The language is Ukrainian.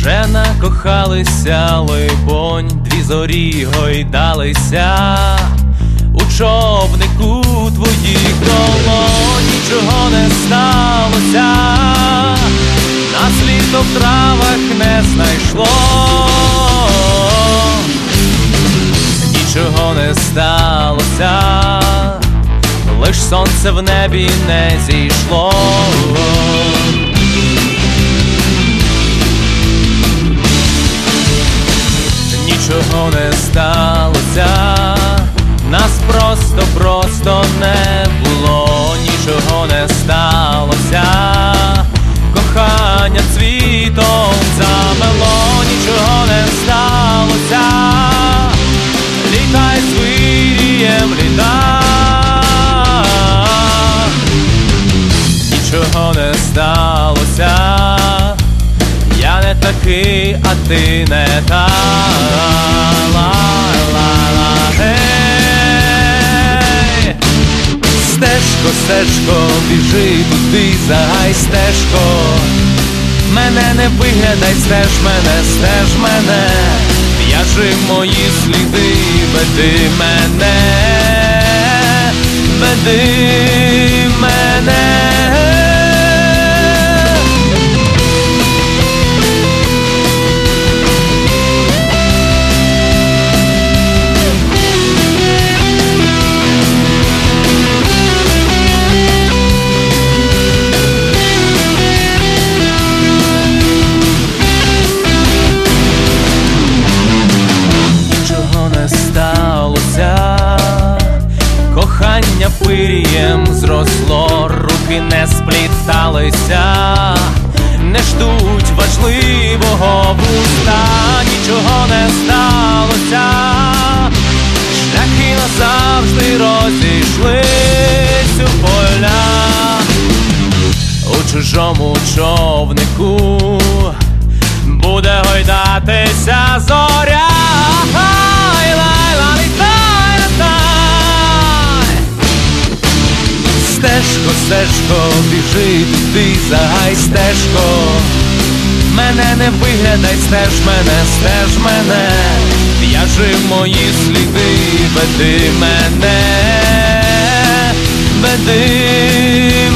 Вже накохалися, либонь, дві зорі гойдалися у човнику твоїх долонь. Нічого не сталося, нас літо в травах не знайшло. Нічого не сталося, лиш сонце в небі не зійшло. Нічого не сталося, нас просто не було. Нічого не сталося, кохання цвітом замело. Нічого не сталося, літай з вирієм, літай. Нічого не сталося, я не такий, а ти не та. Гей! Стежко, стежко, біжи туди, загай, стежко. Мене не виглядай, стеж мене. В'яжи мої сліди, веди мене, веди мене. Кохання пирієм зросло, руки не спліталися, не ждуть важливого вуста. Нічого не сталося, шляхи назавжди розійшлись у поля. У чужому човнику буде гойдатися зоря. Стежко, стежко, біжи туди, загай, стежко. Мене не виглядай, стеж мене. В'яжи мої сліди, веди мене, веди